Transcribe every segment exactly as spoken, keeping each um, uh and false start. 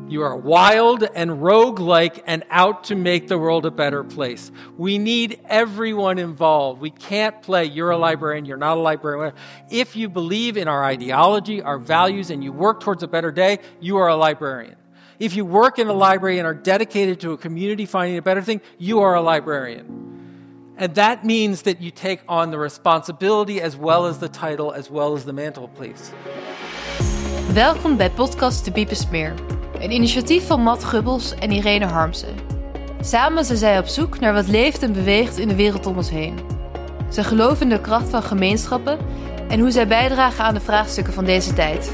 You are wild and rogue-like and out to make the world a better place. We need everyone involved. We can't play, you're a librarian, you're not a librarian. If you believe in our ideology, our values, and you work towards a better day, you are a librarian. If you work in a library and are dedicated to a community finding a better thing, you are a librarian. And that means that you take on the responsibility as well as the title, as well as the mantle, please. Welkom bij podcast De Bibesmeer, een initiatief van Matt Gubbels en Irene Harmsen. Samen zijn zij op zoek naar wat leeft en beweegt in de wereld om ons heen. Ze geloven in de kracht van gemeenschappen en hoe zij bijdragen aan de vraagstukken van deze tijd.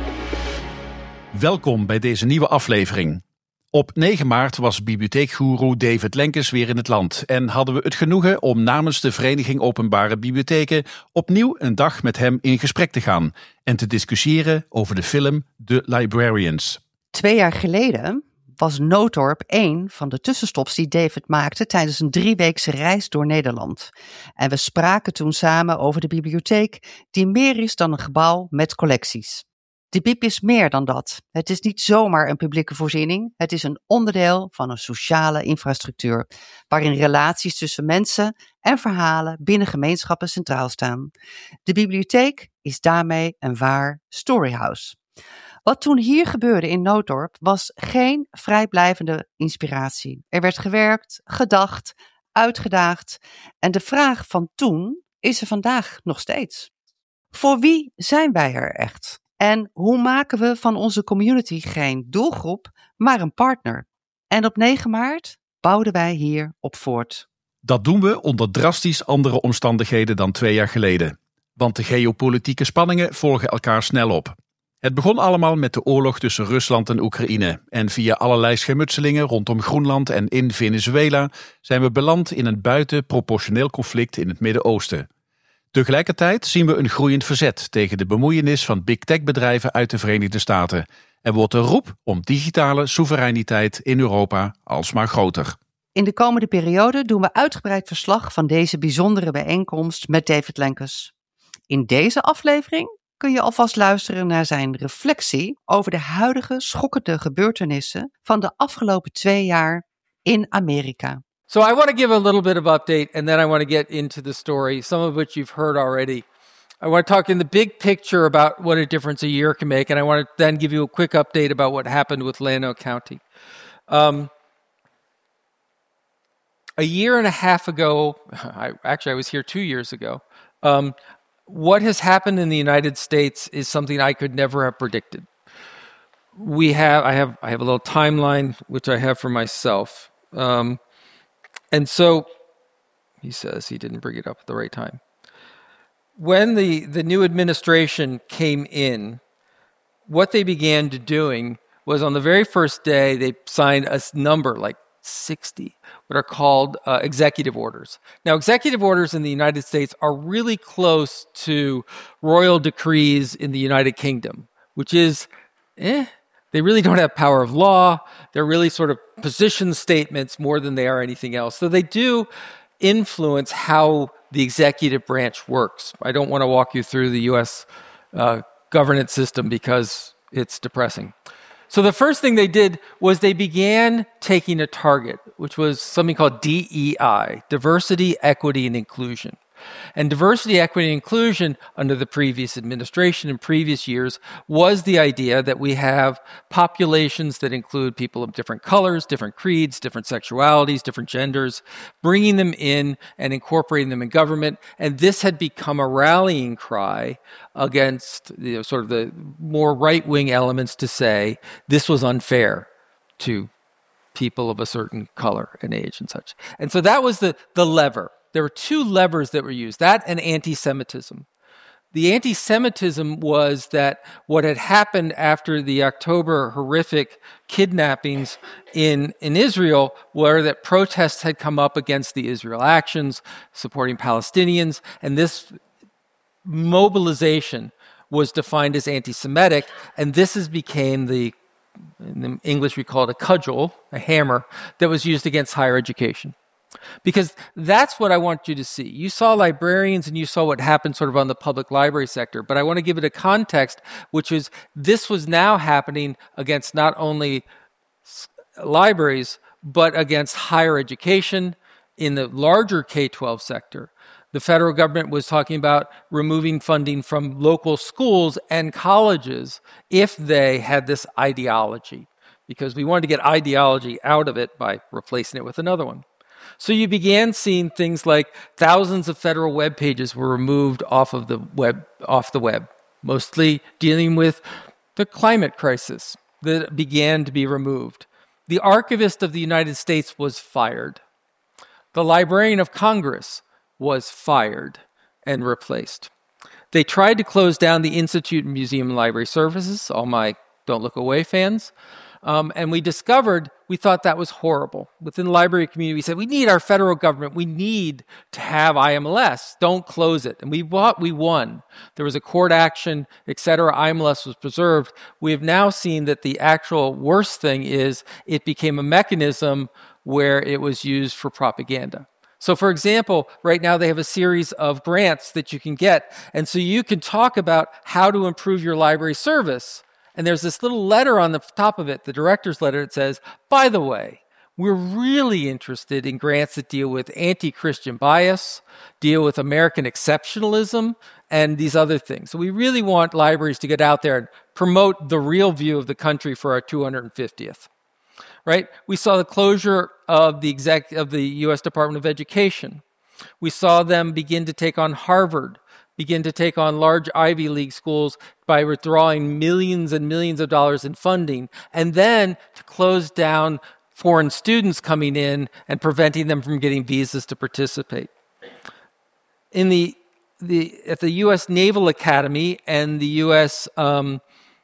Welkom bij deze nieuwe aflevering. Op negen maart was bibliotheekgoeroe David Lenkes weer in het land en hadden we het genoegen om namens de Vereniging Openbare Bibliotheken opnieuw een dag met hem in gesprek te gaan en te discussiëren over de film The Librarians. Twee jaar geleden was Nootdorp één van de tussenstops die David maakte tijdens een drieweekse reis door Nederland. En we spraken toen samen over de bibliotheek die meer is dan een gebouw met collecties. De Bib is meer dan dat. Het is niet zomaar een publieke voorziening. Het is een onderdeel van een sociale infrastructuur, waarin relaties tussen mensen en verhalen binnen gemeenschappen centraal staan. De bibliotheek is daarmee een waar storyhouse. Wat toen hier gebeurde in Nootdorp was geen vrijblijvende inspiratie. Er werd gewerkt, gedacht, uitgedaagd en de vraag van toen is er vandaag nog steeds. Voor wie zijn wij er echt? En hoe maken we van onze community geen doelgroep, maar een partner? En op negen maart bouwden wij hier op voort. Dat doen we onder drastisch andere omstandigheden dan twee jaar geleden. Want de geopolitieke spanningen volgen elkaar snel op. Het begon allemaal met de oorlog tussen Rusland en Oekraïne. En via allerlei schermutselingen rondom Groenland en in Venezuela zijn we beland in een buitenproportioneel conflict in het Midden-Oosten. Tegelijkertijd zien we een groeiend verzet tegen de bemoeienis van big tech bedrijven uit de Verenigde Staten. En wordt de roep om digitale soevereiniteit in Europa alsmaar groter. In de komende periode doen we uitgebreid verslag van deze bijzondere bijeenkomst met David Lenkes. In deze aflevering kun je alvast luisteren naar zijn reflectie over de huidige schokkende gebeurtenissen van de afgelopen twee jaar in Amerika. So I want to give a little bit of update, and then I want to get into the story, some of which you've heard already. I want to talk in the big picture about what a difference a year can make, and I want to then give you a quick update about what happened with Llano County. Um, a year and a half ago, I, actually I was here two years ago, um, what has happened in the United States is something I could never have predicted. We have, I have, I have a little timeline, which I have for myself. Um, And so, he says he didn't bring it up at the right time. When the, the new administration came in, what they began to doing was on the very first day, they signed a number like sixty, what are called uh, executive orders. Now, executive orders in the United States are really close to royal decrees in the United Kingdom, which is, eh, they really don't have power of law. They're really sort of position statements more than they are anything else. So they do influence how the executive branch works. I don't want to walk you through the U S uh, governance system because it's depressing. So the first thing they did was they began taking a target, which was something called D E I, Diversity, Equity, and Inclusion. And diversity, equity, and inclusion under the previous administration in previous years was the idea that we have populations that include people of different colors, different creeds, different sexualities, different genders, bringing them in and incorporating them in government. And this had become a rallying cry against, you know, sort of the more right-wing elements to say this was unfair to people of a certain color and age and such. And so that was the, the lever. There were two levers that were used, that and anti-Semitism. The anti-Semitism was that what had happened after the October horrific kidnappings in, in Israel were that protests had come up against the Israel actions, supporting Palestinians, and this mobilization was defined as anti-Semitic, and this has became the, in English we call it a cudgel, a hammer, that was used against higher education. Because that's what I want you to see. You saw librarians and you saw what happened sort of on the public library sector, but I want to give it a context, which is this was now happening against not only libraries, but against higher education in the larger K twelve sector. The federal government was talking about removing funding from local schools and colleges if they had this ideology, because we wanted to get ideology out of it by replacing it with another one. So you began seeing things like thousands of federal web pages were removed off of the web, off the web, mostly dealing with the climate crisis that began to be removed. The Archivist of the United States was fired. The Librarian of Congress was fired and replaced. They tried to close down the Institute of Museum and Library Services, all my Don't Look Away fans. Um, and we discovered, we thought that was horrible. Within the library community, we said, we need our federal government. We need to have I M L S. Don't close it. And we bought, we won. There was a court action, et cetera. I M L S was preserved. We have now seen that the actual worst thing is it became a mechanism where it was used for propaganda. So, for example, right now they have a series of grants that you can get. And so you can talk about how to improve your library service. And there's this little letter on the top of it, the director's letter, that says, by the way, we're really interested in grants that deal with anti-Christian bias, deal with American exceptionalism, and these other things. So we really want libraries to get out there and promote the real view of the country for our two hundred fiftieth. Right? We saw the closure of the exec of the U S Department of Education. We saw them begin to take on Harvard, begin to take on large Ivy League schools by withdrawing millions and millions of dollars in funding, and then to close down foreign students coming in and preventing them from getting visas to participate. In the, the at the U S Naval Academy and the U S Um,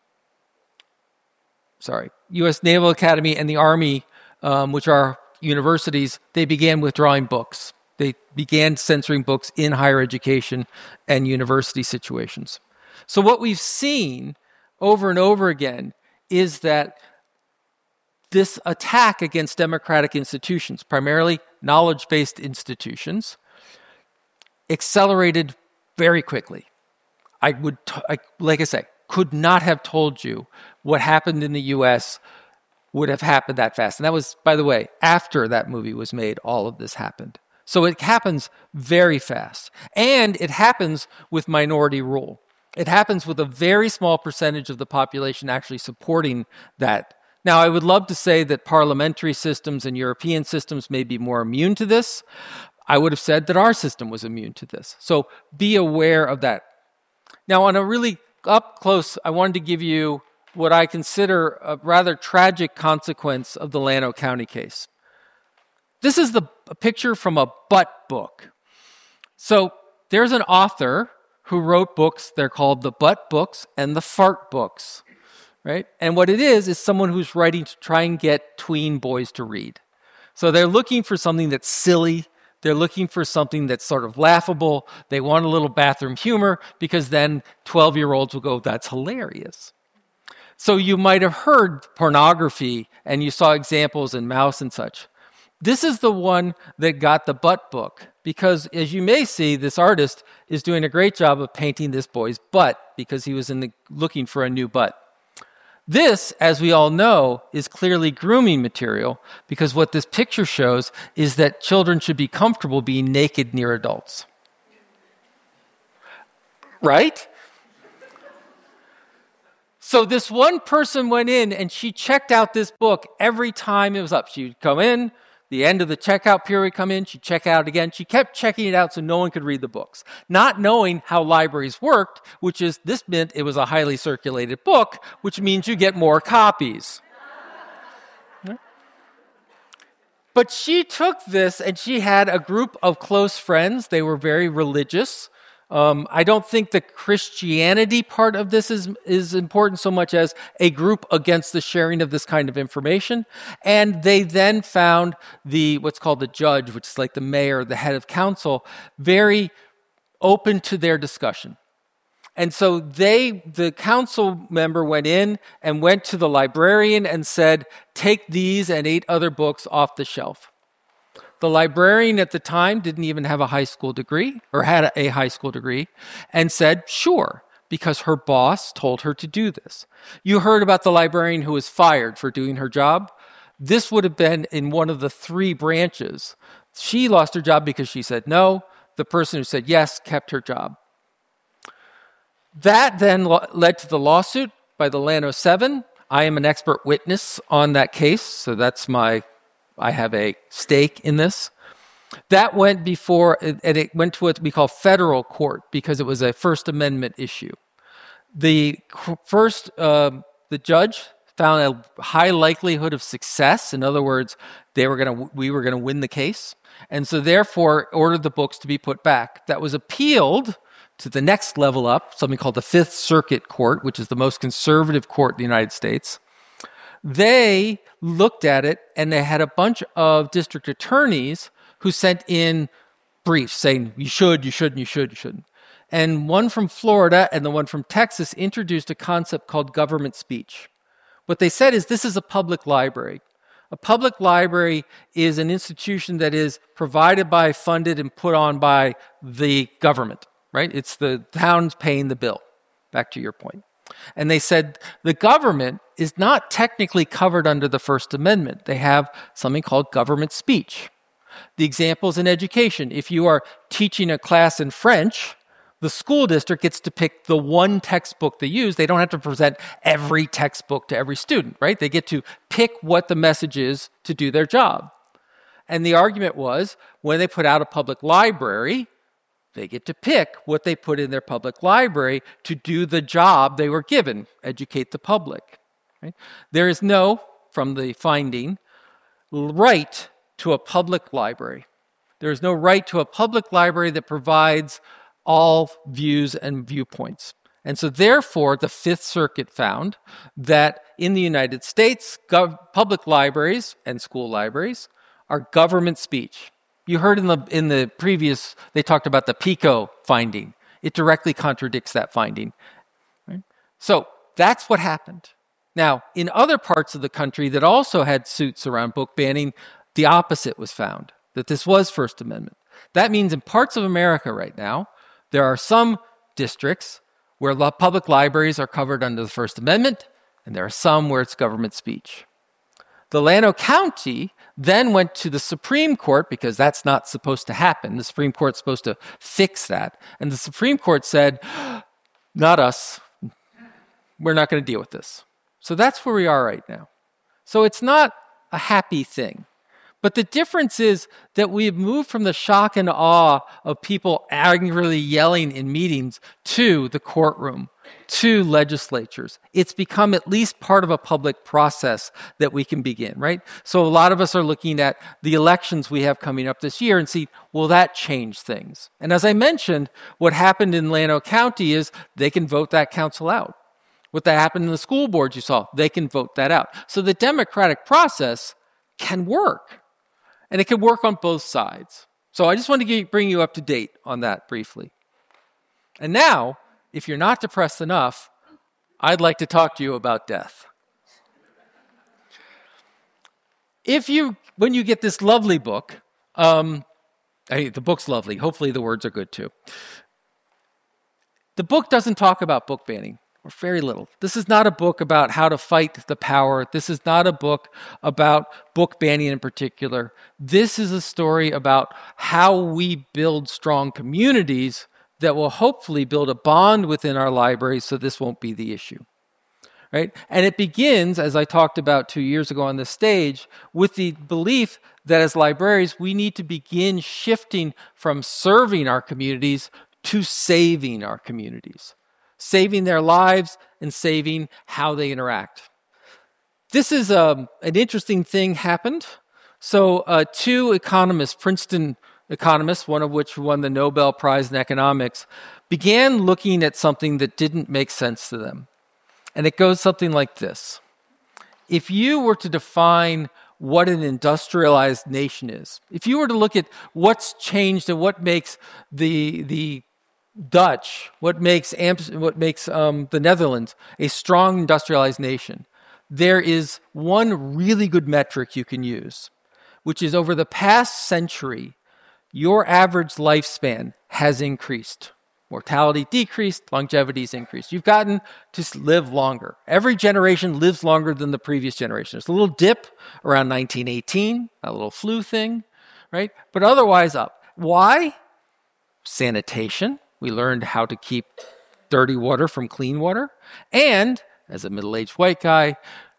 sorry, U S Naval Academy and the Army, um, which are universities, they began withdrawing books. They began censoring books in higher education and university situations. So what we've seen over and over again is that this attack against democratic institutions, primarily knowledge-based institutions, accelerated very quickly. I would, t- I, like I say, could not have told you what happened in the U S would have happened that fast. And that was, by the way, after that movie was made, all of this happened. So it happens very fast. And it happens with minority rule. It happens with a very small percentage of the population actually supporting that. Now, I would love to say that parliamentary systems and European systems may be more immune to this. I would have said that our system was immune to this. So be aware of that. Now, on a really up close, I wanted to give you what I consider a rather tragic consequence of the Llano County case. This is the a picture from a butt book. So there's an author who wrote books. They're called the butt books and the fart books, right? And what it is, is someone who's writing to try and get tween boys to read. So they're looking for something that's silly. They're looking for something that's sort of laughable. They want a little bathroom humor because then twelve-year-olds will go, that's hilarious. So you might have heard pornography and you saw examples in Mouse and such. This is the one that got the butt book because, as you may see, this artist is doing a great job of painting this boy's butt because he was in the, looking for a new butt. This, as we all know, is clearly grooming material because what this picture shows is that children should be comfortable being naked near adults. Right? So this one person went in and she checked out this book every time it was up. She would come in, the end of the checkout period would come in, she'd check out again. She kept checking it out so no one could read the books. Not knowing how libraries worked, which is this meant it was a highly circulated book, which means you get more copies. But she took this and she had a group of close friends. They were very religious. Um, I don't think the Christianity part of this is, is important so much as a group against the sharing of this kind of information. And they then found the what's called the judge, which is like the mayor, the head of council, very open to their discussion. And so they, the council member went in and went to the librarian and said, take these and eight other books off the shelf. the librarian at the time didn't even have a high school degree or had a high school degree and said, sure, because her boss told her to do this. You heard about the librarian who was fired for doing her job. This would have been in one of the three branches. She lost her job because she said no. The person who said yes kept her job. That then lo- led to the lawsuit by the Llano Seven. I am an expert witness on that case, so that's my, I have a stake in this. That went before, and it went to what we call federal court because it was a First Amendment issue. The first, uh, the judge found a high likelihood of success. In other words, they were going to, we were going to win the case, and so therefore ordered the books to be put back. That was appealed to the next level up, something called the Fifth Circuit Court, which is the most conservative court in the United States. They looked at it, and they had a bunch of district attorneys who sent in briefs saying, you should, you shouldn't, you should, you shouldn't. And one from Florida and the one from Texas introduced a concept called government speech. What they said is this is a public library. A public library is an institution that is provided by, funded, and put on by the government. Right? It's the towns paying the bill, back to your point. And they said the government is not technically covered under the First Amendment. They have something called government speech. The example is in education. If you are teaching a class in French, the school district gets to pick the one textbook they use. They don't have to present every textbook to every student, right? They get to pick what the message is to do their job. And the argument was when they put out a public library, they get to pick what they put in their public library to do the job they were given, educate the public. Right? There is no, from the finding, right to a public library. There is no right to a public library that provides all views and viewpoints. And so therefore, the Fifth Circuit found that in the United States, gov- public libraries and school libraries are government speech. You heard in the in the previous, they talked about the PICO finding. It directly contradicts that finding. Right? So that's what happened. Now, in other parts of the country that also had suits around book banning, the opposite was found, that this was First Amendment. That means in parts of America right now, there are some districts where public libraries are covered under the First Amendment, and there are some where it's government speech. The Llano County then went to the Supreme Court because that's not supposed to happen. The Supreme Court's supposed to fix that. And the Supreme Court said, not us. We're not going to deal with this. So that's where we are right now. So it's not a happy thing. But the difference is that we've moved from the shock and awe of people angrily yelling in meetings to the courtroom, to legislatures. It's become at least part of a public process that we can begin, right? So a lot of us are looking at the elections we have coming up this year and see, will that change things? And as I mentioned, what happened in Llano County is they can vote that council out. What that happened in the school boards you saw, they can vote that out. So the democratic process can work. And it can work on both sides. So I just want to get, bring you up to date on that briefly. And now, if you're not depressed enough, I'd like to talk to you about death. If you, when you get this lovely book, um, I, the book's lovely. Hopefully the words are good too. The book doesn't talk about book banning. Or very little. This is not a book about how to fight the power. This is not a book about book banning in particular. This is a story about how we build strong communities that will hopefully build a bond within our libraries so this won't be the issue. Right? And it begins, as I talked about two years ago on this stage, with the belief that as librarians, we need to begin shifting from serving our communities to saving our communities. Saving their lives and saving how they interact. This is um, an interesting thing happened. So uh, two economists, Princeton economists, one of which won the Nobel Prize in economics, began looking at something that didn't make sense to them. And it goes something like this. If you were to define what an industrialized nation is, if you were to look at what's changed and what makes the the Dutch, what makes Amps, what makes um, the Netherlands a strong industrialized nation, there is one really good metric you can use, which is over the past century, your average lifespan has increased. Mortality decreased, longevity's increased. You've gotten to live longer. Every generation lives longer than the previous generation. There's a little dip around nineteen eighteen, a little flu thing, right? But otherwise up. Why? Sanitation. We learned how to keep dirty water from clean water. And, as a middle-aged white guy,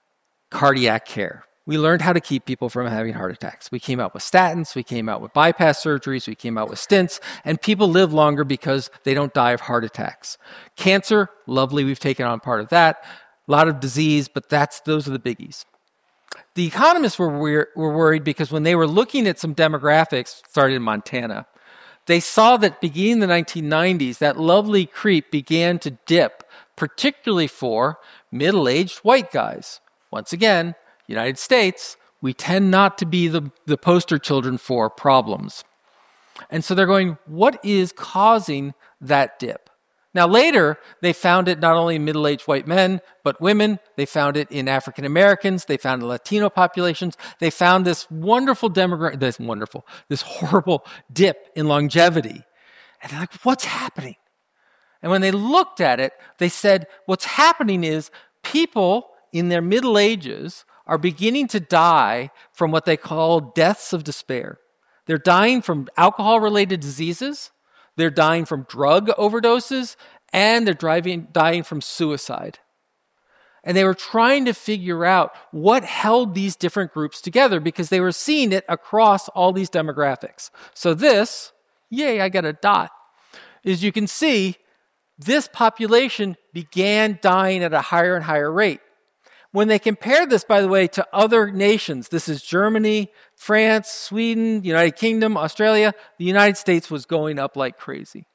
cardiac care. We learned how to keep people from having heart attacks. We came out with statins, we came out with bypass surgeries, we came out with stents, and people live longer because they don't die of heart attacks. Cancer, lovely, we've taken on part of that. A lot of disease, but that's those are the biggies. The economists were, were worried because when they were looking at some demographics, started in Montana, they saw that beginning in the nineteen nineties, that lovely creep began to dip, particularly for middle-aged white guys. Once again, United States, we tend not to be the, the poster children for problems. And so they're going, what is causing that dip? Now later, they found it not only in middle-aged white men, but women. They found it in African Americans. They found it in Latino populations. They found this wonderful demographic, this wonderful, this horrible dip in longevity. And they're like, what's happening? And when they looked at it, they said, what's happening is people in their middle ages are beginning to die from what they call deaths of despair. They're dying from alcohol-related diseases, they're dying from drug overdoses, and they're driving, dying from suicide. And they were trying to figure out what held these different groups together because they were seeing it across all these demographics. So this, yay, I got a dot, as you can see, this population began dying at a higher and higher rate. When they compared this, by the way, to other nations, this is Germany, France, Sweden, United Kingdom, Australia, the United States was going up like crazy.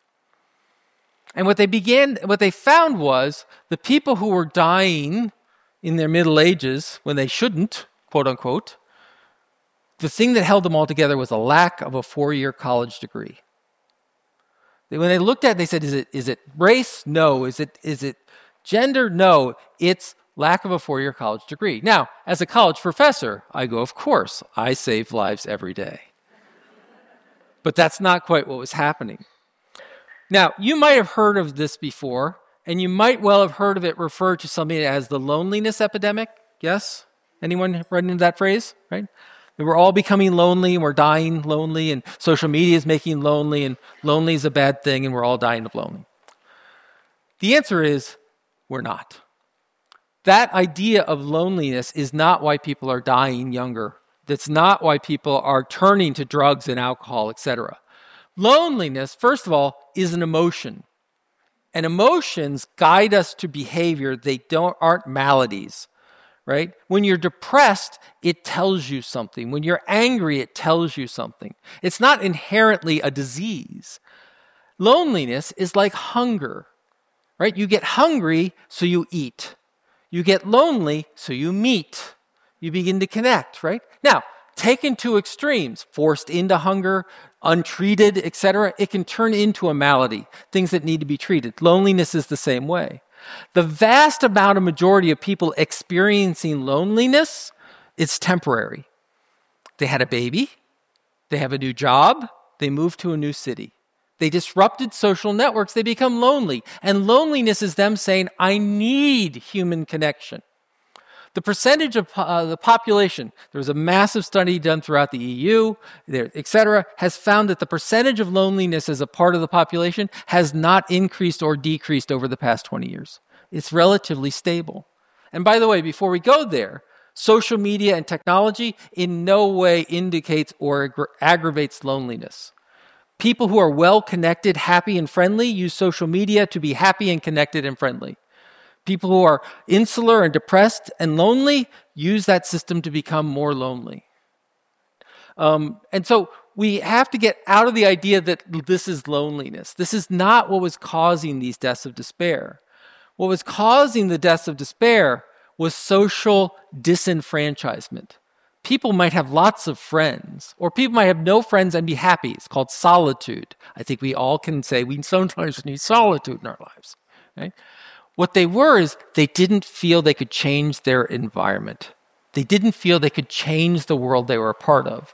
And what they began, what they found was the people who were dying in their middle ages when they shouldn't, quote unquote, the thing that held them all together was a lack of a four-year college degree. When they looked at it, they said, is it, is it race? No. Is it, is it gender? No. It's lack of a four-year college degree. Now, as a college professor, I go, of course, I save lives every day. But that's not quite what was happening. Now, you might have heard of this before, and you might well have heard of it referred to something as the loneliness epidemic. Yes? Anyone run into that phrase? Right? That we're all becoming lonely, and we're dying lonely, and social media is making lonely, and lonely is a bad thing, and we're all dying of lonely. The answer is, we're not. That idea of loneliness is not why people are dying younger. That's not why people are turning to drugs and alcohol, et cetera. Loneliness, first of all, is an emotion. And emotions guide us to behavior. They don't aren't maladies, right? When you're depressed, it tells you something. When you're angry, it tells you something. It's not inherently a disease. Loneliness is like hunger, right? You get hungry, so you eat. You get lonely, so you meet. You begin to connect, right? Now, taken to extremes, forced into hunger, untreated, et cetera, it can turn into a malady, things that need to be treated. Loneliness is the same way. The vast amount of majority of people experiencing loneliness is temporary. They had a baby, they have a new job, they moved to a new city. They disrupted social networks, they become lonely. And loneliness is them saying, I need human connection. The percentage of uh, the population, there was a massive study done throughout the E U, et cetera, has found that the percentage of loneliness as a part of the population has not increased or decreased over the past twenty years. It's relatively stable. And by the way, before we go there, social media and technology in no way indicates or aggra- aggravates loneliness. People who are well-connected, happy, and friendly use social media to be happy and connected and friendly. People who are insular and depressed and lonely use that system to become more lonely. Um, and so we have to get out of the idea that this is loneliness. This is not what was causing these deaths of despair. What was causing the deaths of despair was social disenfranchisement. People might have lots of friends, or people might have no friends and be happy. It's called solitude. I think we all can say we sometimes need solitude in our lives. Right? What they were is they didn't feel they could change their environment. They didn't feel they could change the world they were a part of.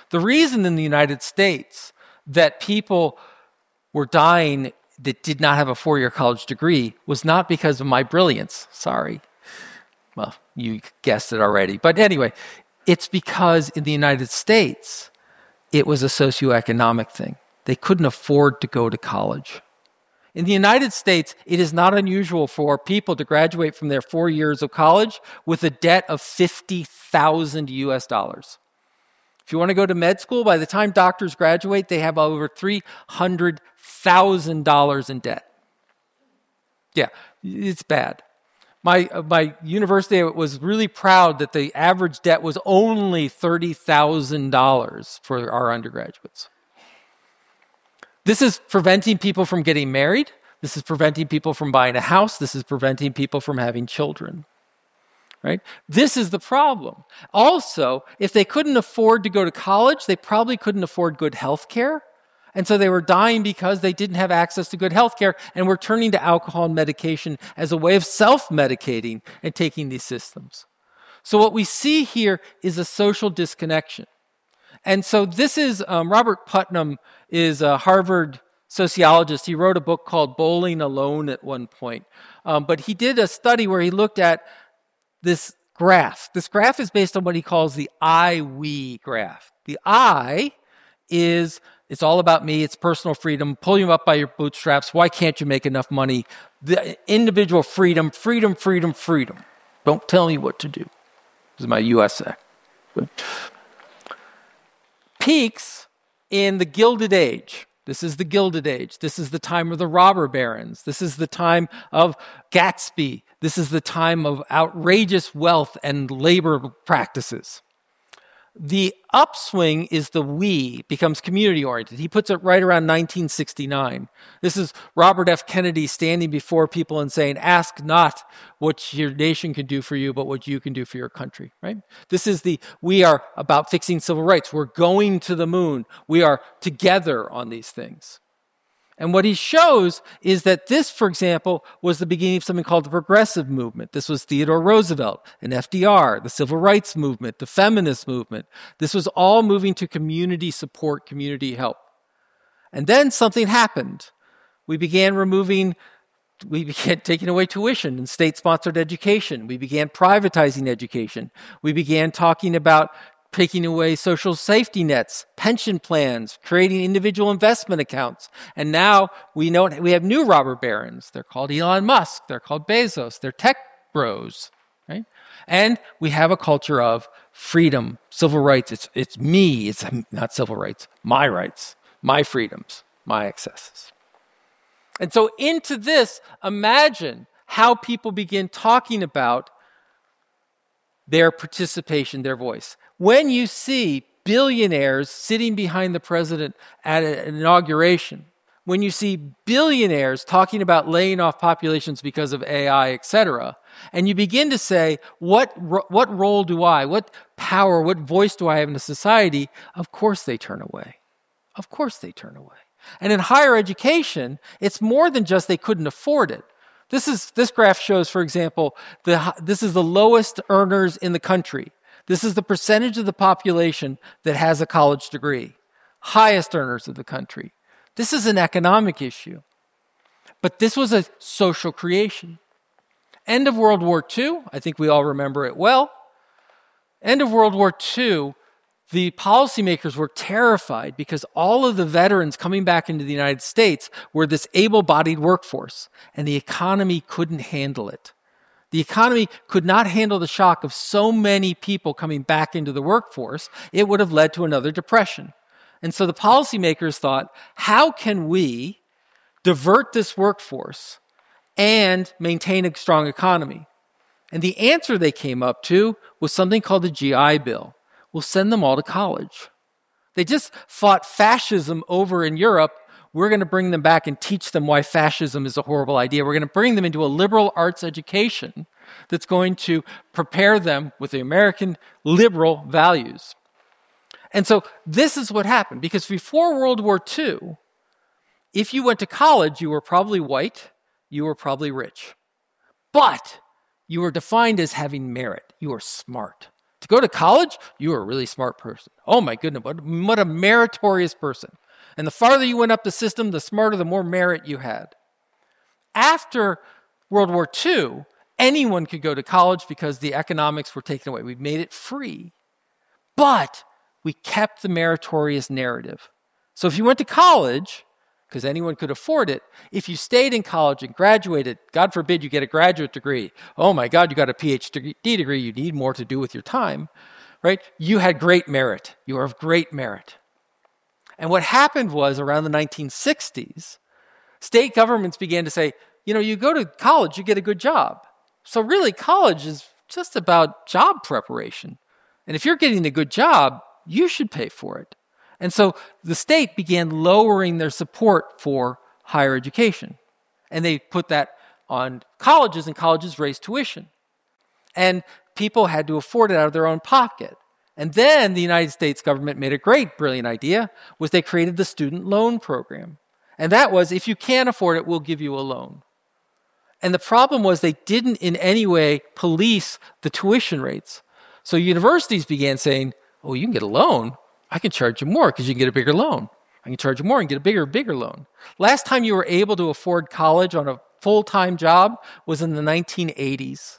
The reason in the United States that people were dying that did not have a four-year college degree was not because of my brilliance. Sorry. Well, you guessed it already. But anyway, it's because in the United States, it was a socioeconomic thing. They couldn't afford to go to college. In the United States, it is not unusual for people to graduate from their four years of college with a debt of fifty thousand U S dollars. If you want to go to med school, by the time doctors graduate, they have over three hundred thousand dollars in debt. Yeah, it's bad. My, my university was really proud that the average debt was only thirty thousand dollars for our undergraduates. This is preventing people from getting married. This is preventing people from buying a house. This is preventing people from having children. Right? This is the problem. Also, if they couldn't afford to go to college, they probably couldn't afford good health care. And so they were dying because they didn't have access to good health care and were turning to alcohol and medication as a way of self-medicating and taking these systems. So what we see here is a social disconnection. And so this is, um, Robert Putnam is a Harvard sociologist. He wrote a book called Bowling Alone at one point. Um, but he did a study where he looked at this graph. This graph is based on what he calls the I-we graph. The I is, it's all about me, it's personal freedom, pull you up by your bootstraps, why can't you make enough money? The individual freedom, freedom, freedom, freedom. Don't tell me what to do. This is my U S A. Peaks in the Gilded Age. This is the Gilded Age. This is the time of the robber barons. This is the time of Gatsby. This is the time of outrageous wealth and labor practices. The upswing is the we, becomes community-oriented. He puts it right around nineteen sixty-nine. This is Robert F. Kennedy standing before people and saying, ask not what your nation can do for you, but what you can do for your country, right? This is the, we are about fixing civil rights. We're going to the moon. We are together on these things. And what he shows is that this, for example, was the beginning of something called the progressive movement. This was Theodore Roosevelt and F D R, the civil rights movement, the feminist movement. This was all moving to community support, community help. And then something happened. We began removing, we began taking away tuition and state-sponsored education. We began privatizing education. We began talking about taking away social safety nets, pension plans, creating individual investment accounts. And now we know we have new robber barons. They're called Elon Musk. They're called Bezos. They're tech bros, right? And we have a culture of freedom, civil rights. It's, it's me. It's not civil rights. My rights, my freedoms, my excesses. And so into this, imagine how people begin talking about their participation, their voice. When you see billionaires sitting behind the president at an inauguration, when you see billionaires talking about laying off populations because of A I, et cetera, and you begin to say, what, what role do I, what power, what voice do I have in a society? Of course they turn away. Of course they turn away. And in higher education, it's more than just they couldn't afford it. This is this graph shows, for example, the, this is the lowest earners in the country. This is the percentage of the population that has a college degree. Highest earners of the country. This is an economic issue. But this was a social creation. End of World War Two, I think we all remember it well. End of World War Two, the policymakers were terrified because all of the veterans coming back into the United States were this able-bodied workforce, and the economy couldn't handle it. The economy could not handle the shock of so many people coming back into the workforce. It would have led to another depression. And so the policymakers thought, how can we divert this workforce and maintain a strong economy? And the answer they came up to was something called the G I Bill. We'll send them all to college. They just fought fascism over in Europe. We're going to bring them back and teach them why fascism is a horrible idea. We're going to bring them into a liberal arts education that's going to prepare them with the American liberal values. And so this is what happened, because before World War Two, if you went to college, you were probably white, you were probably rich. But you were defined as having merit. You were smart. If you go to college, you are a really smart person. Oh my goodness, what, what a meritorious person. And the farther you went up the system, the smarter, the more merit you had. After World War Two, anyone could go to college because the economics were taken away. We made it free. But we kept the meritorious narrative. So if you went to college, because anyone could afford it, if you stayed in college and graduated, God forbid you get a graduate degree. Oh my God, you got a P H D degree. You need more to do with your time, right? You had great merit. You are of great merit. And what happened was around the nineteen sixties, state governments began to say, you know, you go to college, you get a good job. So really, college is just about job preparation. And if you're getting a good job, you should pay for it. And so the state began lowering their support for higher education. And they put that on colleges, and colleges raised tuition. And people had to afford it out of their own pocket. And then the United States government made a great, brilliant idea, was they created the student loan program. And that was, if you can't afford it, we'll give you a loan. And the problem was they didn't in any way police the tuition rates. So universities began saying, oh, you can get a loan. I can charge you more because you can get a bigger loan. I can charge you more and get a bigger, bigger loan. Last time you were able to afford college on a full-time job was in the nineteen eighties.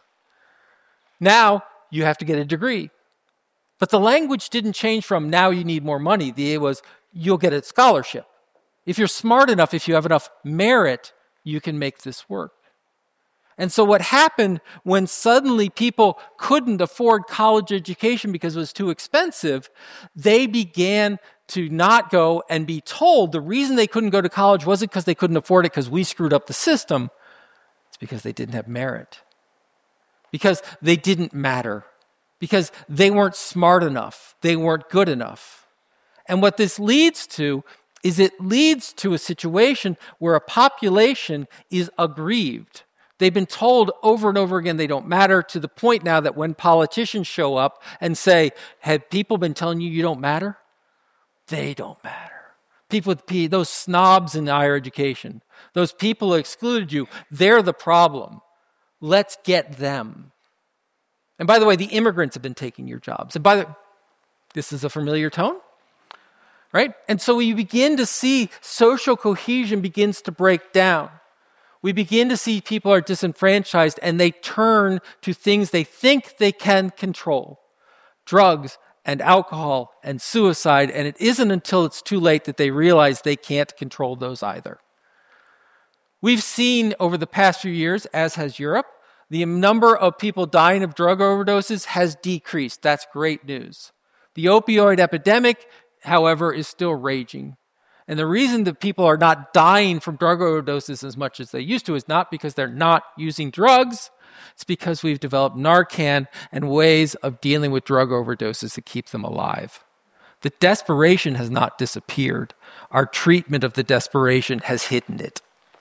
Now you have to get a degree. But the language didn't change from now you need more money. The idea was you'll get a scholarship. If you're smart enough, if you have enough merit, you can make this work. And so what happened when suddenly people couldn't afford college education because it was too expensive, they began to not go and be told the reason they couldn't go to college wasn't because they couldn't afford it because we screwed up the system. It's because they didn't have merit. Because they didn't matter. Because they weren't smart enough. They weren't good enough. And what this leads to is it leads to a situation where a population is aggrieved. They've been told over and over again they don't matter, to the point now that when politicians show up and say, have people been telling you you don't matter? They don't matter. People with P, those snobs in higher education, those people who excluded you, they're the problem. Let's get them. And by the way, the immigrants have been taking your jobs. And by the this is a familiar tone, right? And so we begin to see social cohesion begins to break down. We begin to see people are disenfranchised and they turn to things they think they can control. Drugs and alcohol and suicide. And it isn't until it's too late that they realize they can't control those either. We've seen over the past few years, as has Europe, the number of people dying of drug overdoses has decreased. That's great news. The opioid epidemic, however, is still raging. And the reason that people are not dying from drug overdoses as much as they used to is not because they're not using drugs. It's because we've developed Narcan and ways of dealing with drug overdoses to keep them alive. The desperation has not disappeared. Our treatment of the desperation has hidden it.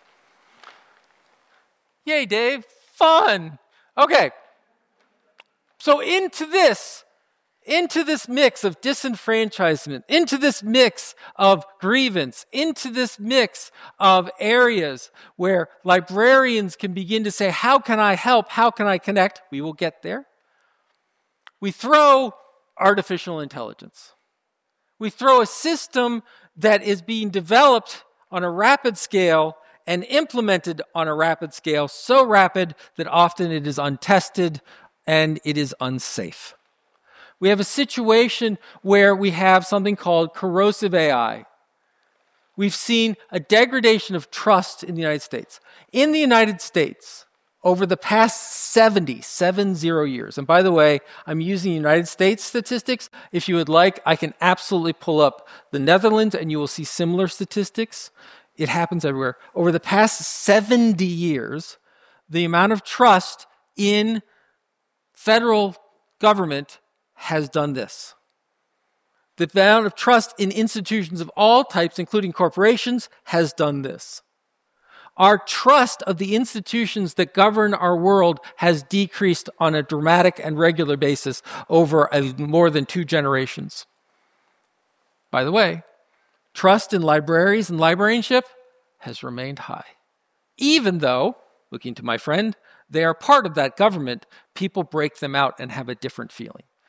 Yay, Dave. Fun. Okay. So into this, into this mix of disenfranchisement, into this mix of grievance, into this mix of areas where librarians can begin to say, how can I help? How can I connect? We will get there. We throw artificial intelligence. We throw a system that is being developed on a rapid scale and implemented on a rapid scale, so rapid that often it is untested and it is unsafe. We have a situation where we have something called corrosive A I. We've seen a degradation of trust in the United States. In the United States, over the past seventy, seven zero years, and by the way, I'm using United States statistics. If you would like, I can absolutely pull up the Netherlands and you will see similar statistics. It happens everywhere. Over the past seventy years, the amount of trust in federal government has done this. The amount of trust in institutions of all types, including corporations, has done this. Our trust of the institutions that govern our world has decreased on a dramatic and regular basis over a, more than two generations. By the way, trust in libraries and librarianship has remained high. Even though, looking to my friend, they are part of that government, people break them out and have a different feeling.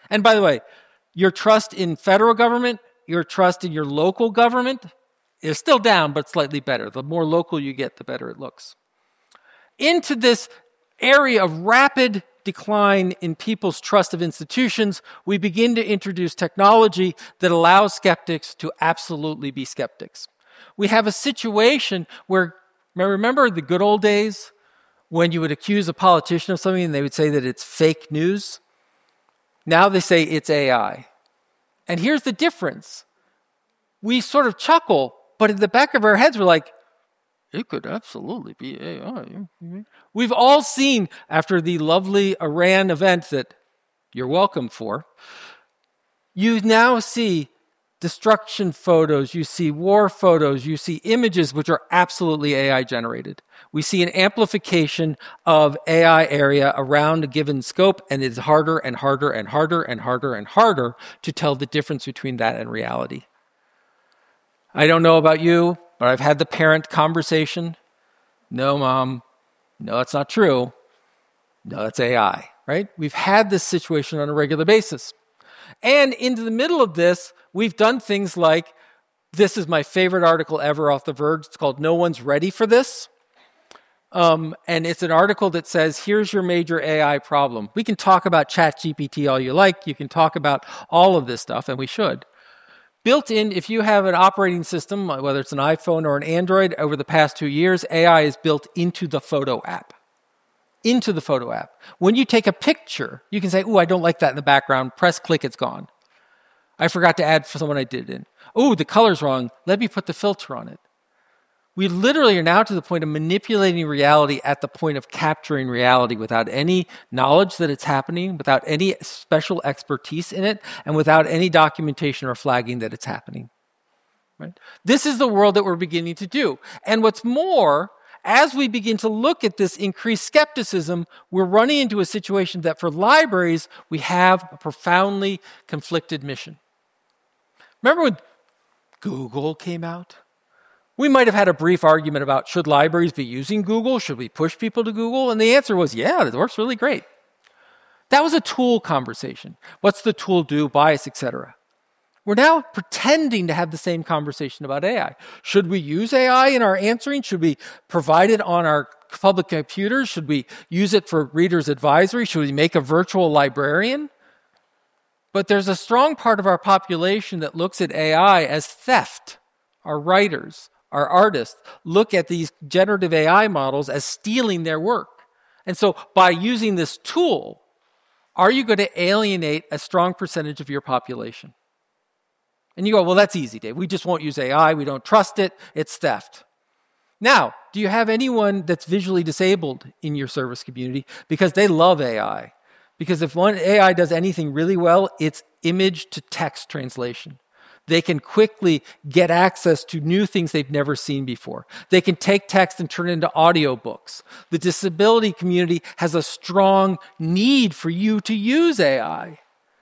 And by the way, your trust in federal government, your trust in your local government is still down, but slightly better. The more local you get, the better it looks. Into this area of rapid decline in people's trust of institutions, we begin to introduce technology that allows skeptics to absolutely be skeptics. We have a situation where, remember the good old days when you would accuse a politician of something and they would say that it's fake news? Now they say it's A I. And here's the difference. We sort of chuckle, but in the back of our heads we're like, it could absolutely be A I. We've all seen, after the lovely Iran event that you're welcome for, you now see destruction photos, you see war photos, you see images which are absolutely A I generated. We see an amplification of A I area around a given scope, and it's harder and harder and harder and harder and harder to tell the difference between that and reality. I don't know about you, but I've had the parent conversation. No, mom. No, that's not true. No, that's A I, right? We've had this situation on a regular basis. And into the middle of this, we've done things like, this is my favorite article ever off The Verge. It's called No One's Ready for This. Um, and it's an article that says, here's your major A I problem. We can talk about ChatGPT all you like. You can talk about all of this stuff, and we should. Built in, if you have an operating system, whether it's an iPhone or an Android, over the past two years, A I is built into the photo app. Into the photo app. When you take a picture, you can say, ooh, I don't like that in the background. Press, click, it's gone. I forgot to add for someone I did it in. Ooh, the color's wrong. Let me put the filter on it. We literally are now to the point of manipulating reality at the point of capturing reality without any knowledge that it's happening, without any special expertise in it, and without any documentation or flagging that it's happening. Right? This is the world that we're beginning to do. And what's more, as we begin to look at this increased skepticism, we're running into a situation that for libraries, we have a profoundly conflicted mission. Remember when Google came out? We might have had a brief argument about, should libraries be using Google? Should we push people to Google? And the answer was, yeah, it works really great. That was a tool conversation. What's the tool do, bias, et cetera. We're now pretending to have the same conversation about A I. Should we use A I in our answering? Should we provide it on our public computers? Should we use it for readers' advisory? Should we make a virtual librarian? But there's a strong part of our population that looks at A I as theft. Our writers, our artists, look at these generative A I models as stealing their work. And so by using this tool, are you going to alienate a strong percentage of your population? And you go, well, that's easy, Dave. We just won't use A I. We don't trust it. It's theft. Now, do you have anyone that's visually disabled in your service community? Because they love A I. Because if one A I does anything really well, it's image to text translation. They can quickly get access to new things they've never seen before. They can take text and turn it into audiobooks. The disability community has a strong need for you to use A I.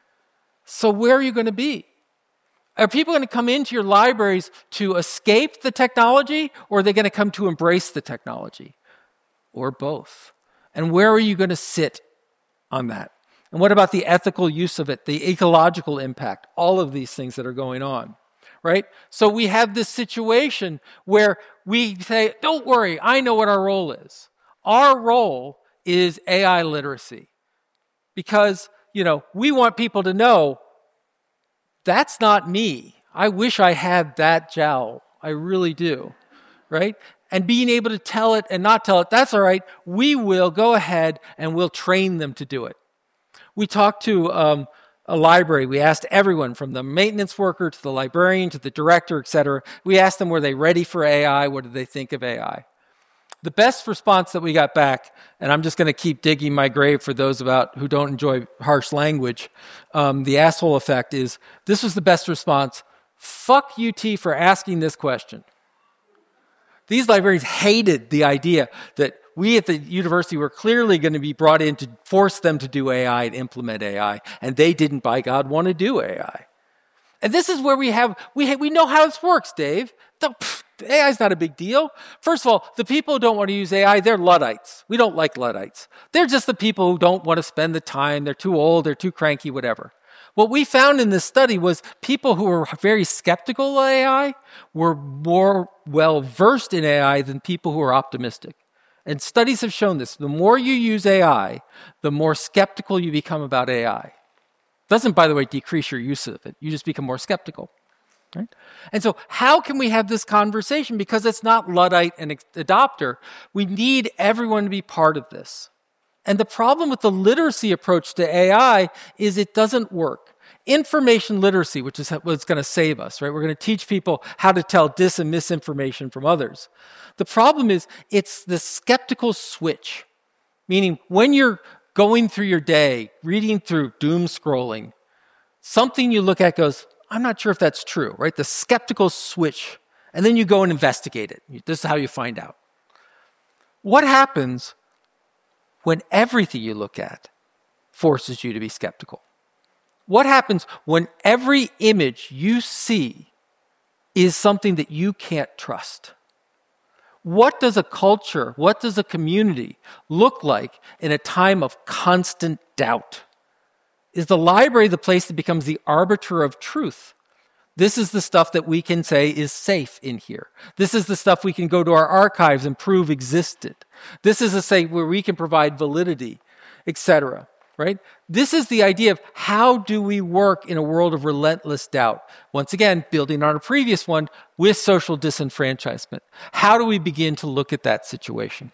So where are you going to be? Are people going to come into your libraries to escape the technology, or are they going to come to embrace the technology? Or both? And where are you going to sit on that? And what about the ethical use of it, the ecological impact, all of these things that are going on, right? So we have this situation where we say, don't worry, I know what our role is. Our role is A I literacy. Because, you know, we want people to know, that's not me. I wish I had that jowl. I really do, right? And being able to tell it and not tell it, that's all right. We will go ahead and we'll train them to do it. We talked to um, a library. We asked everyone from the maintenance worker to the librarian to the director, et cetera. We asked them, were they ready for A I? What did they think of A I? The best response that we got back, and I'm just going to keep digging my grave for those about who don't enjoy harsh language, um, the asshole effect is, this was the best response. Fuck U T for asking this question. These librarians hated the idea that we at the university were clearly going to be brought in to force them to do A I and implement A I, and they didn't, by God, want to do A I. And this is where we have, we ha- we know how this works, Dave. The, pff, A I is not a big deal. First of all, the people who don't want to use A I, they're Luddites. We don't like Luddites. They're just the people who don't want to spend the time. They're too old, they're too cranky, whatever. What we found in this study was people who were very skeptical of A I were more well-versed in A I than people who are optimistic. And studies have shown this. The more you use A I, the more skeptical you become about A I. It doesn't, by the way, decrease your use of it. You just become more skeptical. Right? And so how can we have this conversation? Because it's not Luddite and adopter. We need everyone to be part of this. And the problem with the literacy approach to A I is it doesn't work. Information literacy, which is what's going to save us, right? We're going to teach people how to tell dis and misinformation from others. The problem is it's the skeptical switch, meaning when you're going through your day, reading through doom scrolling, something you look at goes, I'm not sure if that's true, right? The skeptical switch. And then you go and investigate it. This is how you find out. What happens when everything you look at forces you to be skeptical? What happens when every image you see is something that you can't trust? What does a culture, what does a community look like in a time of constant doubt? Is the library the place that becomes the arbiter of truth? This is the stuff that we can say is safe in here. This is the stuff we can go to our archives and prove existed. This is a say where we can provide validity, et cetera. Right? This is the idea of how do we work in a world of relentless doubt? Once again, building on a previous one with social disenfranchisement. How do we begin to look at that situation?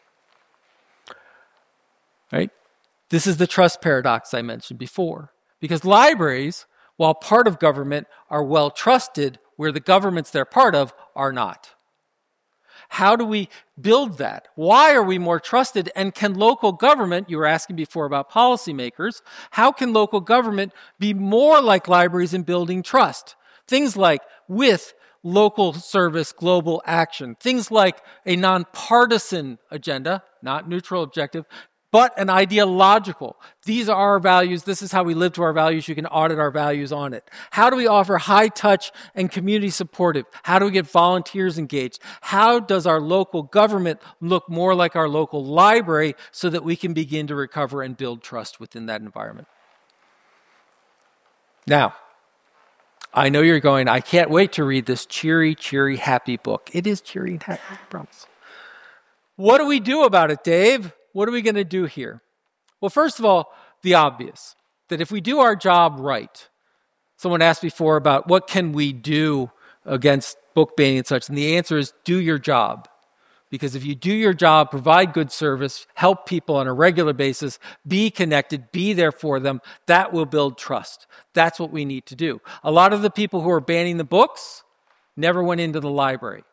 Right? This is the trust paradox I mentioned before. Because libraries, while part of government, are well trusted, where the governments they're part of are not. How do we build that? Why are we more trusted? And can local government, you were asking before about policymakers, how can local government be more like libraries in building trust? Things like with local service, global action. Things like a nonpartisan agenda, not neutral objective, but an ideological. These are our values. This is how we live to our values. You can audit our values on it. How do we offer high touch and community supportive? How do we get volunteers engaged? How does our local government look more like our local library so that we can begin to recover and build trust within that environment? Now, I know you're going, I can't wait to read this cheery, cheery, happy book. It is cheery and happy, I promise. What do we do about it, Dave? What are we going to do here? Well, first of all, the obvious, that if we do our job right, someone asked before about what can we do against book banning and such, and the answer is do your job. Because if you do your job, provide good service, help people on a regular basis, be connected, be there for them, that will build trust. That's what we need to do. A lot of the people who are banning the books never went into the library.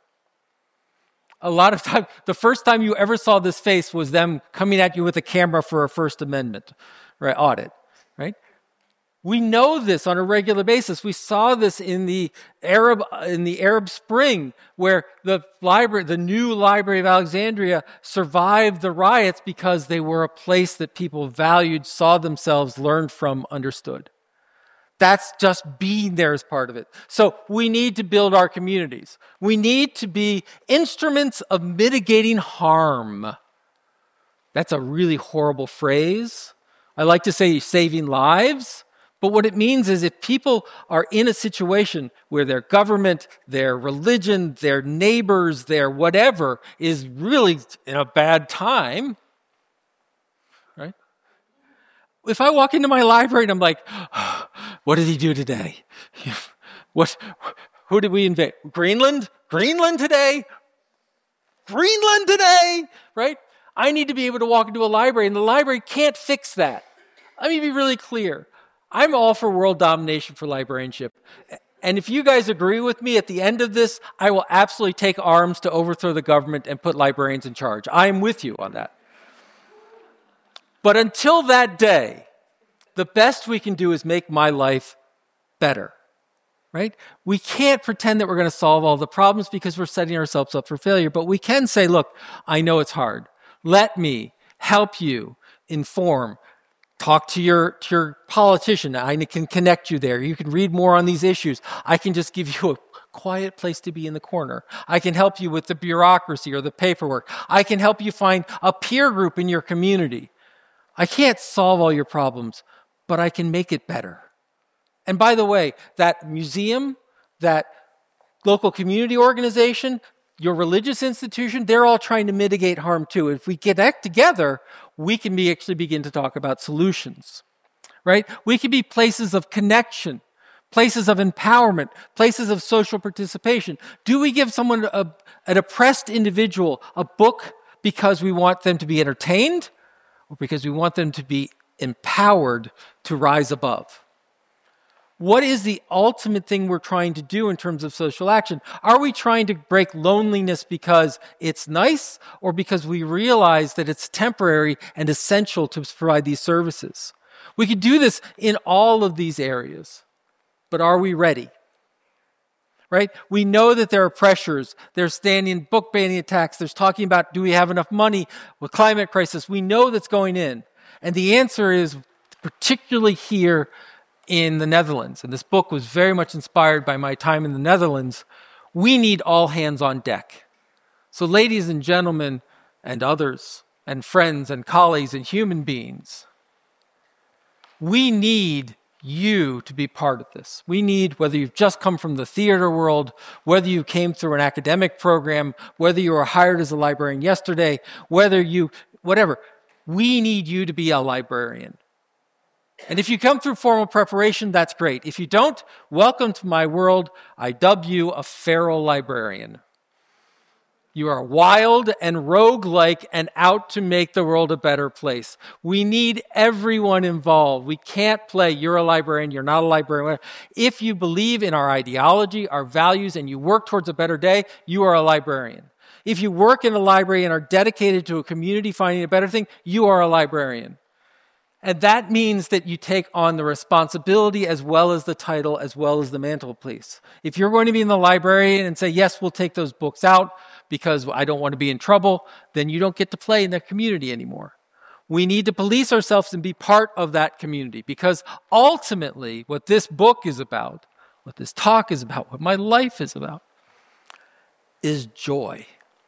A lot of time, the first time you ever saw this face was them coming at you with a camera for a First Amendment, right, audit, right? We know this on a regular basis. We saw this in the Arab in the Arab Spring, where the library, the new Library of Alexandria, survived the riots because they were a place that people valued, saw themselves, learned from, understood. That's just being there as part of it. So we need to build our communities. We need to be instruments of mitigating harm. That's a really horrible phrase. I like to say saving lives. But what it means is if people are in a situation where their government, their religion, their neighbors, their whatever is really in a bad time, right? If I walk into my library and I'm like, oh, what did he do today? What? Who did we invade? Greenland? Greenland today? Greenland today? Right? I need to be able to walk into a library, and the library can't fix that. Let me be really clear. I'm all for world domination for librarianship. And if you guys agree with me at the end of this, I will absolutely take arms to overthrow the government and put librarians in charge. I am with you on that. But until that day, the best we can do is make my life better, right? We can't pretend that we're going to solve all the problems because we're setting ourselves up for failure. But we can say, look, I know it's hard. Let me help you inform. Talk to your, to your politician. I can connect you there. You can read more on these issues. I can just give you a quiet place to be in the corner. I can help you with the bureaucracy or the paperwork. I can help you find a peer group in your community. I can't solve all your problems, but I can make it better. And by the way, that museum, that local community organization, your religious institution, they're all trying to mitigate harm too. If we connect together, we can be actually begin to talk about solutions, right? We can be places of connection, places of empowerment, places of social participation. Do we give someone, a, an oppressed individual, a book because we want them to be entertained or because we want them to be empowered to rise above? What is the ultimate thing we're trying to do in terms of social action? Are we trying to break loneliness because it's nice or because we realize that it's temporary and essential to provide these services? We could do this in all of these areas, but are we ready? Right? We know that there are pressures. There's standing book banning attacks. There's talking about, do we have enough money with climate crisis? We know that's going in. And the answer is, particularly here in the Netherlands, and this book was very much inspired by my time in the Netherlands, we need all hands on deck. So ladies and gentlemen, and others, and friends, and colleagues, and human beings, we need you to be part of this. We need, whether you've just come from the theater world, whether you came through an academic program, whether you were hired as a librarian yesterday, whether you, whatever, we need you to be a librarian. And if you come through formal preparation, that's great. If you don't, welcome to my world. I dub you a feral librarian. You are wild and rogue-like and out to make the world a better place. We need everyone involved. We can't play, you're a librarian, you're not a librarian. If you believe in our ideology, our values, and you work towards a better day, you are a librarian. If you work in a library and are dedicated to a community finding a better thing, you are a librarian. And that means that you take on the responsibility as well as the title, as well as the mantelpiece. If you're going to be in the library and say, yes, we'll take those books out because I don't want to be in trouble, then you don't get to play in that community anymore. We need to police ourselves and be part of that community, because ultimately what this book is about, what this talk is about, what my life is about, is joy.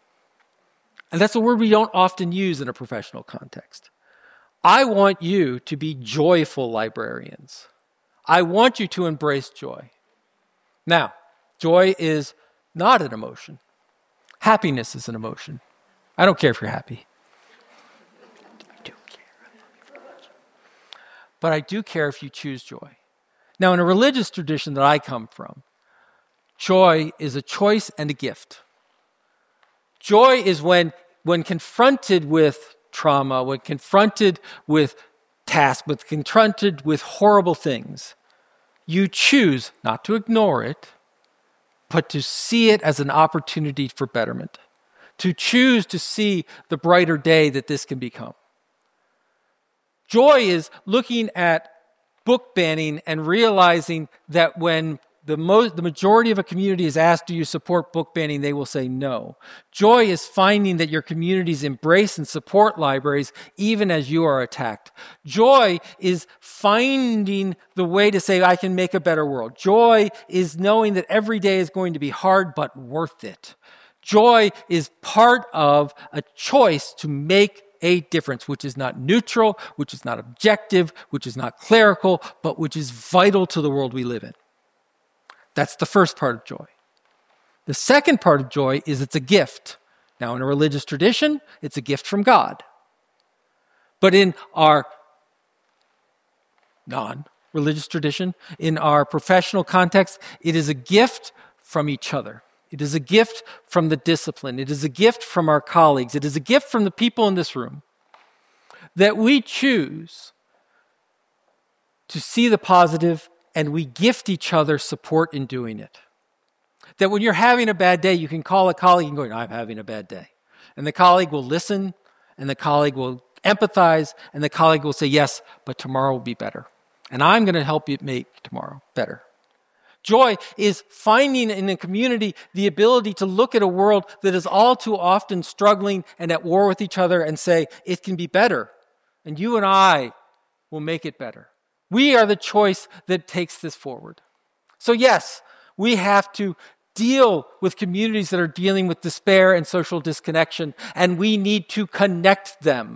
And that's a word we don't often use in a professional context. I want you to be joyful librarians. I want you to embrace joy. Now, joy is not an emotion. Happiness is an emotion. I don't care if you're happy. I do care. But I do care if you choose joy. Now, in a religious tradition that I come from, joy is a choice and a gift. Joy is when, when confronted with trauma, when confronted with tasks, when confronted with horrible things, you choose not to ignore it, but to see it as an opportunity for betterment, to choose to see the brighter day that this can become. Joy is looking at book banning and realizing that when the most, the majority of a community is asked, do you support book banning? They will say no. Joy is finding that your communities embrace and support libraries even as you are attacked. Joy is finding the way to say, I can make a better world. Joy is knowing that every day is going to be hard, but worth it. Joy is part of a choice to make a difference, which is not neutral, which is not objective, which is not clerical, but which is vital to the world we live in. That's the first part of joy. The second part of joy is it's a gift. Now, in a religious tradition, it's a gift from God. But in our non-religious tradition, in our professional context, it is a gift from each other. It is a gift from the discipline. It is a gift from our colleagues. It is a gift from the people in this room that we choose to see the positive, and we gift each other support in doing it. That when you're having a bad day, you can call a colleague and go, I'm having a bad day. And the colleague will listen, and the colleague will empathize, and the colleague will say, yes, but tomorrow will be better. And I'm going to help you make tomorrow better. Joy is finding in a community the ability to look at a world that is all too often struggling and at war with each other and say, it can be better. And you and I will make it better. We are the choice that takes this forward. So yes, we have to deal with communities that are dealing with despair and social disconnection, and we need to connect them.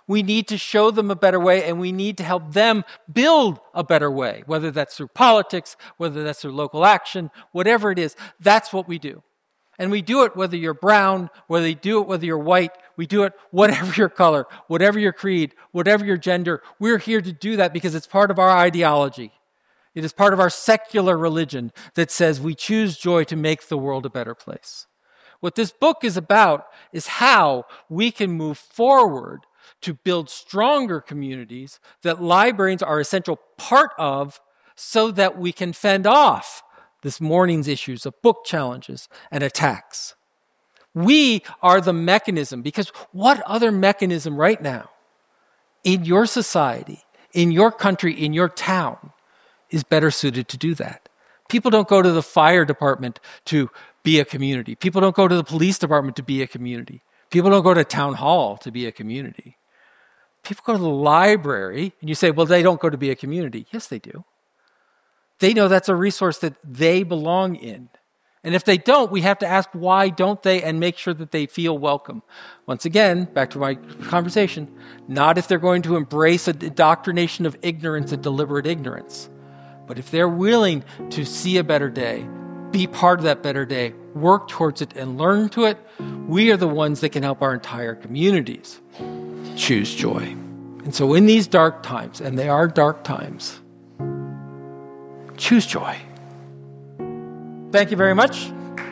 We need to show them a better way, and we need to help them build a better way, whether that's through politics, whether that's through local action, whatever it is. That's what we do. And we do it whether you're brown, whether you do it whether you're white, we do it whatever your color, whatever your creed, whatever your gender. We're here to do that because it's part of our ideology. It is part of our secular religion that says we choose joy to make the world a better place. What this book is about is how we can move forward to build stronger communities that librarians are an essential part of so that we can fend off this morning's issues of book challenges and attacks. We are the mechanism, because what other mechanism right now in your society, in your country, in your town is better suited to do that? People don't go to the fire department to be a community. People don't go to the police department to be a community. People don't go to town hall to be a community. People go to the library, and you say, well, they don't go to be a community. Yes, they do. They know that's a resource that they belong in. And if they don't, we have to ask why don't they and make sure that they feel welcome. Once again, back to my conversation, not if they're going to embrace a indoctrination of ignorance and deliberate ignorance, but if they're willing to see a better day, be part of that better day, work towards it and learn to it, we are the ones that can help our entire communities choose joy. And so in these dark times, and they are dark times, choose joy. Thank you very much.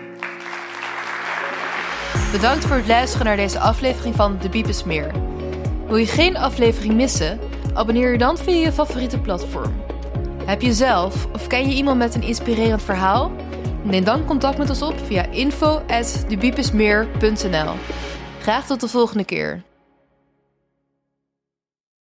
Bedankt voor het luisteren naar deze aflevering van De Bibesmeer. Wil je geen aflevering missen? Abonneer je dan via je favoriete platform. Heb je zelf of ken je iemand met een inspirerend verhaal? Neem dan contact met ons op via info at debibesmeer punt n l. Graag tot de volgende keer.